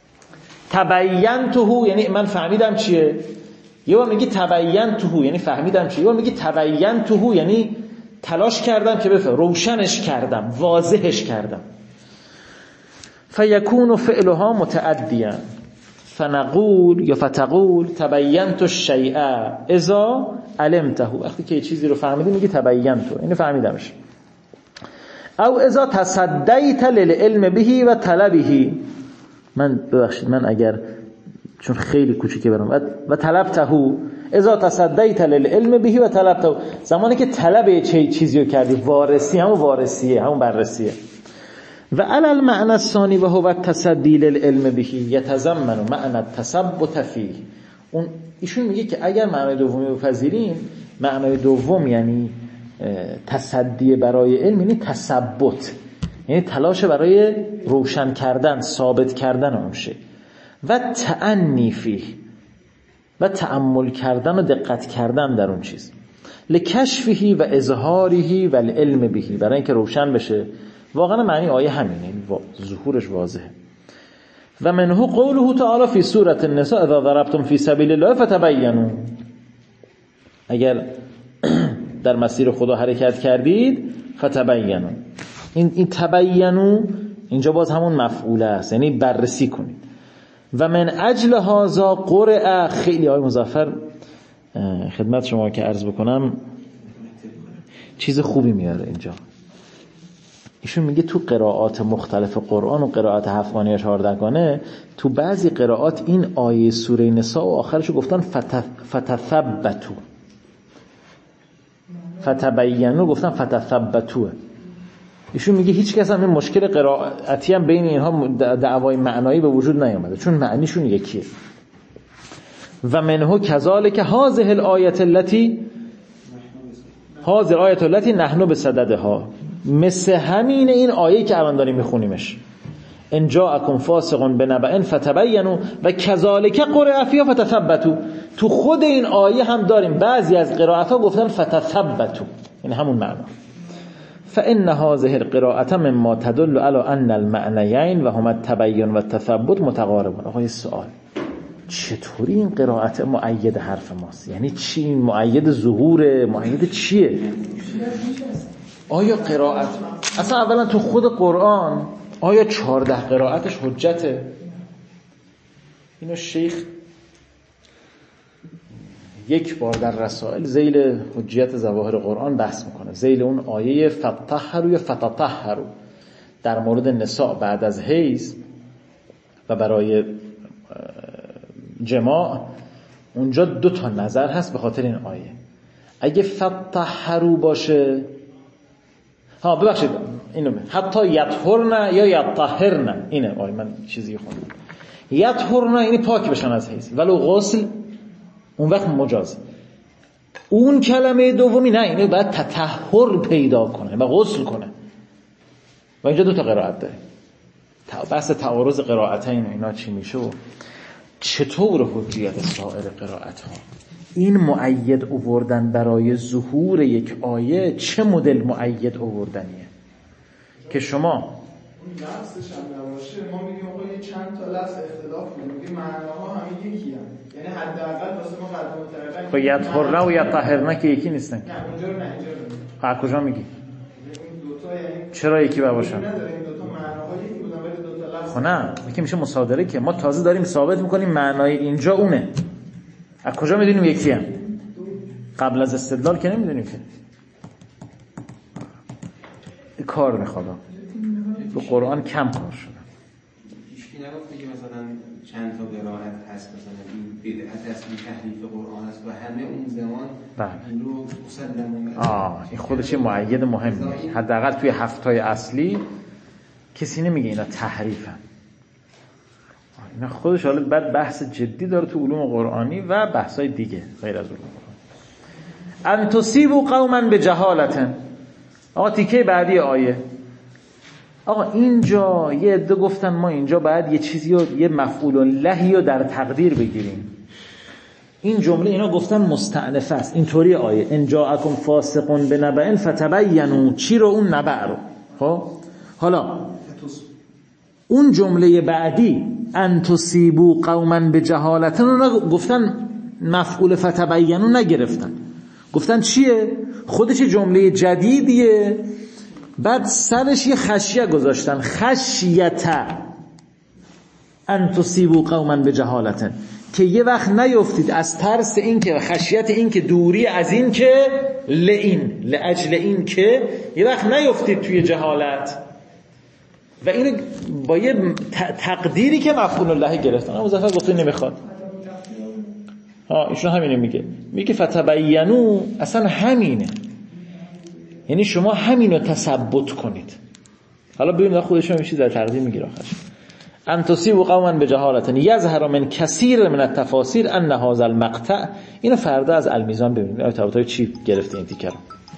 تبینته یعنی من فهمیدم چیه، یه بار میگی تبینته یعنی فهمیدم چیه، یه بار میگی تبینته یعنی تلاش کردم که بفهم، روشنش کردم، واضحش کردم. فیکون فعلها متعدیا، فنقول یا فتقول تبینت الشیء اذا علمته، وقتی که یه چیزی رو فهمیدی میگی تبینته یعنی فهمیدمش. او اذا تصدیت للعلم به و طلبه، من ببخشید من اگر چون خیلی کوچیکه برام، و طلبته اذا تصدیت للعلم به و طلبته، زمانی که طلب چیزی رو کردی، وارسی همون وارسیه، همون بررسیه. و علی المعنى الثانی و هو التصدی للعلم به یتضمن معنی التثبت فیه. اون ایشون میگه که اگر معنی دومی بپذیریم، معنی دوم یعنی تصدی برای علم یعنی تثبت، یعنی تلاش برای روشن کردن، ثابت کردن اون شی. و تأنی فیه و تأمل کردن و دقت کردن در اون چیز. لکشفه و اظهاره و العلم به، برای اینکه روشن بشه. واقعا معنی آیه همینه، ظهورش واضحه. و منه قوله تعالی فی سوره النساء اذا ضربتم فی سبیل الله فتبینوا، اگر در مسیر خدا حرکت کردید فتبینوا. این تبینوا اینجا باز همون مفعوله است، یعنی بررسی کنید. و من اجل هذا قرئ، خیلی آقای مظفر خدمت شما که عرض بکنم چیز خوبی میاره اینجا. ایشون میگه تو قرائات مختلف قرآن و قرائات هفتگانه یا چهاردگانه، تو بعضی قرائات این آیه سوره نساء و آخرشو گفتن فتثبتوا، فتبینوا گفتن فتثبتوا. ایشون میگه هیچ کس هم این مشکل قرائتی هم بین اینها دعوای معنایی به وجود نیامده، چون معنیشون یکیه. و منه کذالک هذه الآیه التي نحن بصددها، مثل همین این آیه که الان داریم میخونیمش، ان جاءکم فاسق بنبأ فتبینوا و کذالک قرئ فیها فتثبتوا. تو خود این آیه هم داریم بعضی از قرائت ها گفتن فتثبتوا، این همون معنا. فإن هذه القراءة مما تدل على أن المعنيين وهما التبين والتثبت متقاربون. آقا یه سوال، چطوری این قرائت مؤید حرف ماست؟ یعنی چی؟ این مؤید ظهور، مؤید چیه؟ آیا قرائت اصلا اولا تو خود قرآن آیا 14 قرائتش حجته؟ اینو شیخ یک بار در رسائل ذیل حجیت ظواهر قرآن بحث میکنه، ذیل اون آیه فتطهروا یا فتطهروا در مورد نساء بعد از حیض و برای جماع، اونجا 2 تا نظر هست به خاطر این آیه. اگه فطهروا باشه، ببخشید اینو حتی یطهرن یا یطهرن، اینه آیه من چیزی خوندم. یطهرن یعنی پاک بشن از حیض، ولو غسل اون وقت مجاز. اون کلمه دومی نه، اینه باید تطهر پیدا کنه و غسل کنه. و اینجا 2 تا قرائت داره. بحث تعارض قرائتین اینا چی میشه و چطور حجیت سایر قرائت ها. این مؤید آوردن برای ظهور یک آیه چه مدل مؤید آوردنیه که شما اون لفظش هم نباشه ما میگیم آقا یه چند تا لفظ اختلاف کنیم، میگیم معناها همه یکی هم، یعنی حداقل واسه ما قدم مترقی. خب یطهرن و یطهرن که یکی نیستن. نه اونجا رو نه، اینجا رو از کجا میگی؟ این 2 تا یعنی چرا یکی باشن؟ نداره این 2 تا معناها یکی بودن ولی 2 تا لفظ. خب نه، یکی میشه مصادره که ما تازه داریم ثابت میکنیم معنای اینجا اونه. از کجا میدونیم یکی هم؟ قبل از استدلال که نمیدونیم که. کار میخواد. تو قرآن کم کار شده. هیچکی نگفته که مثلا چند تا قرائت هست، مثلا این بدعت است، این تحریف قرآن است و همه اون زمان این رو مسلمون. این خودش یه مؤید مهمه. حداقل توی 7 تای اصلی کسی نمیگه اینا تحریفن. اینا خودش حالا بعد بحث جدی داره تو علوم قرآنی و بحثای دیگه غیر از علوم قرآنی. ان تصیبوا قوما بجهالة. آقا تیکه بعدی آیه. آقا اینجا یه عده گفتن ما اینجا باید یه چیزی رو، یه مفعول لهی رو در تقدیر بگیریم. این جمله اینا گفتن مستأنفه است. اینطوری آیه ان جاءکم فاسق بنبأ فتبینوا، چی رو؟ اون نبأ رو. خب حالا اون جمله بعدی ان تصیبوا قوما بجهالة رو گفتن مفعول فتبینوا نگرفتن، گفتن چیه؟ خودش جمله جدیدیه، بعد سرش یه خشیه گذاشتن، خشیته ان تصیبوا قوما بجهالة، که یه وقت نیفتید از ترس این که خشیت این که دوری از این که لأجل این که یه وقت نیفتید توی جهالت. و اینو با یه تقدیری که مفعول الله گرفتن. مظفر گفته نمیخواد. ایشون همینه میگه فتبینوا اصلا همینه، یعنی شما همینو تثبت کنید. حالا ببینید خودشون میشه در تقدیر میگیره آخرش. ان تصیبوا قوما بجهالة یظهر من کثیر من التفاسیر ان هذا المقطع. اینو فردا از المیزان ببینید آیه چی گرفته این تیکر.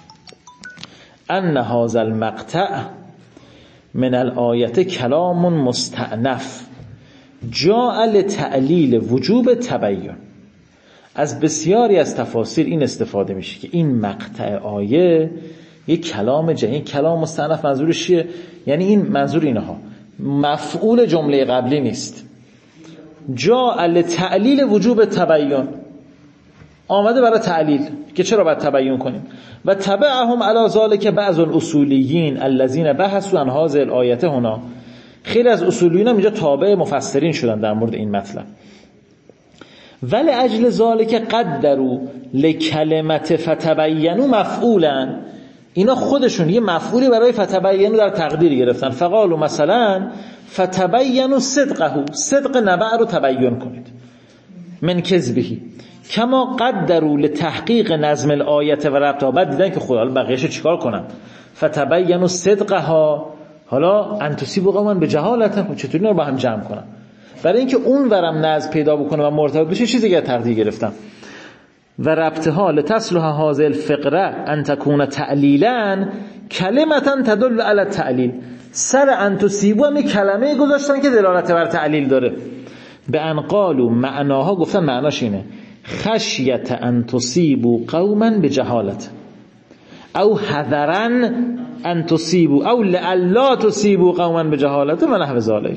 ان هذا المقطع من الآیه کلام مستأنف جاء لتعلیل وجوب تبین. از بسیاری از تفاسیر این استفاده میشه که این مقطع آیه یک کلام جدید. کلام مستأنف منظورش چیه؟ یعنی این منظور اینها مفعول جمله قبلی نیست. جاء لتعلیل وجوب تبین، آمده برای تعلیل که چرا باید تبیین کنیم. و تبعهم علی ذلک بعض الاصولیین الذین بحثوا عن هذه الآیه هنا. خیلی از اصولیین هم اینجا تابع مفسرین شدن در مورد این مطلب. ولی اجل ذلک قدروا لکلمت فتبینوا مفعولا. اینا خودشون یه مفعولی برای فتبینوا در تقدیر گرفتن. فقالوا مثلا فتبینوا صدقه، صدق نبأ رو تبیین کنید من کذبه، کما قدروا لتحقیق نظم الآیه و ربطها. بعد دیدن که خدا بقیه‌شو چیکار کنن. فتبینوا صدقها، حالا ان تصیبوا قوما بجهالة، چطوری اینا رو با هم جمع کنن؟ برای اینکه اون ورم نظم پیدا بکنه و مرتبط بشه چیزی دیگه تقدیر گرفتم. و ربطها لتصلح هذه الفقره ان تكون تعلیلا کلمه تدل علی التعلیل. سر ان تصیبوا هم کلمه گذاشتن که دلالت بر تعلیل داره. به ان قالوا معناها گفتن معناش اینه خشیت ان تصیبوا قوما بجهالة او حذرا ان تصیبوا او لئلا تصیبوا قوما بجهالة و نحو ذلك.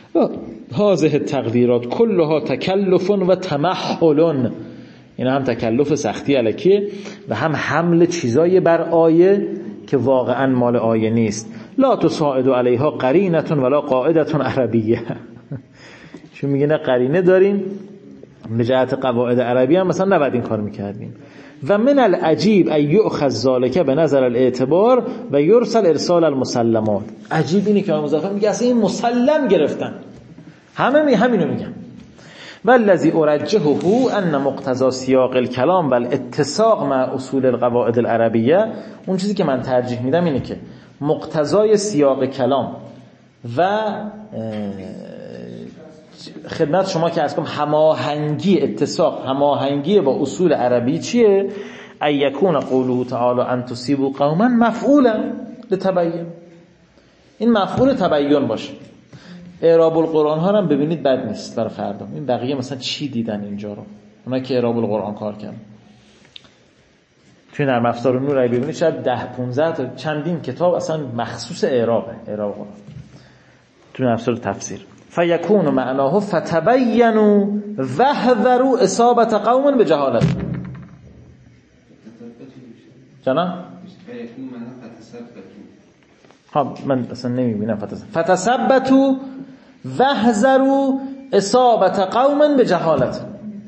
هذه التقدیرات كلها تکلف و تمحل. اینا هم تکلف سختی الکیه و هم حمل چیزای بر آیه که واقعا مال آیه نیست. لا تساعد علیها قرینه ولا قاعده عربیه. چون میگه نه قرینه داریم به جهت قواعد عربی هم مثلا نباید این کار میکردیم. و من العجیب ان یؤخذ ذلک بنظر الاعتبار و یرسل ارسال المسلمات. عجیب اینه که مظفر میگه اصلا این مسلم گرفتن، همینو میگن. والذی ارجحه ان مقتضا سیاق الکلام و الاتساق مع اصول القواعد العربیه، اون چیزی که من ترجیح میدم اینه که مقتضای سیاق کلام و خدمت شما که از هماهنگی اتساق، هماهنگی با اصول عربی چیه؟ ای یکون قوله تعالی ان تصیبوا قوما مفعولا لتبین، این مفعول تبین باشه. اعراب القرآن ها هم ببینید بد نیست برای فردا. این بقیه مثلا چی دیدن اینجا رو، اونا که اعراب القرآن کار کردن توی نرم افزار نور اگه ببینید شاید 10-15 تا چندین کتاب اصلا مخصوص اعراب قرآن توی نرم افزار تفسیر. فیکون معناه فتبینوا واحذروا اصابه قوم بجهالت. جنا ها من اصلا نمیبینم فتثبتوا واحذروا اصابه قوم بجهالت.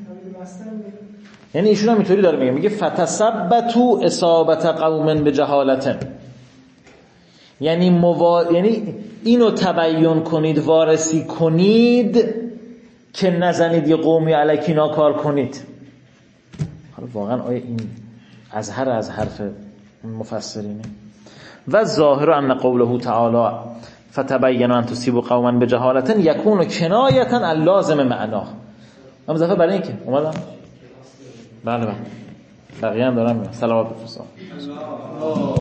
یعنی ایشون هم اینطوری داره میگه فتثبتوا اصابه قوم بجهالت، یعنی یعنی اینو تبیین کنید، وارسی کنید که نزنید یه قومی الکی ناکار کنید. حالا واقعا آیا این از حرف مفسرینه؟ و ظاهر ان قوله تعالی فتبینوا ان تصیبوا قوما بجهالت یکون کنایه عن لازم معناه. من مضافه برای اینکه اومدم بله بقیه هم دارم. صلوات بفرستم.